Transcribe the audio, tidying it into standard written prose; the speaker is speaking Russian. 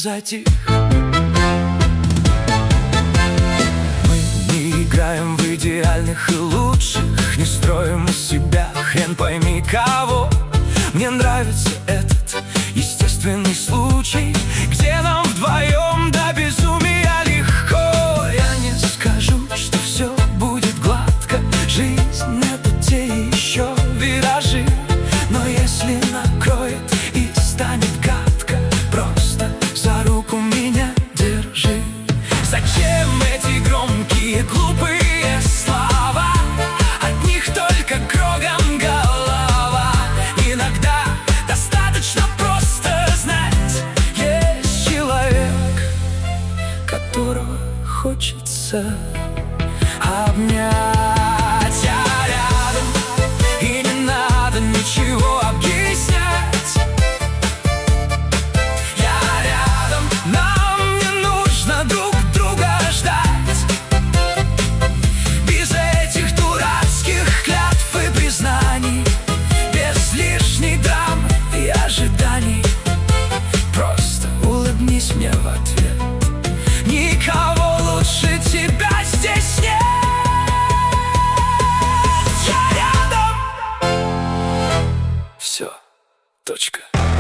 затих. Мы не играем в идеальных и лучших, не строим из себя хрен пойми кого. Мне нравится этот естественный случай, где нам вдвоем до безумия легко. Я не скажу, что все будет гладко, жизнь — это те еще виражи. Но если накроет и станет гадко, просто за руку меня держи. Зачем эти громкие глупые слова? От них только кругом голова. Иногда достаточно просто знать: есть человек, которого хочется обнять. Я рядом, и не надо ничего объяснять. Я рядом, нам не нужно друг друга ждать. Без этих дурацких клятв и признаний, без лишних драм и ожиданий. Просто улыбнись мне в ответ. Никого лучше тебя здесь нет. Я рядом. Все, точка.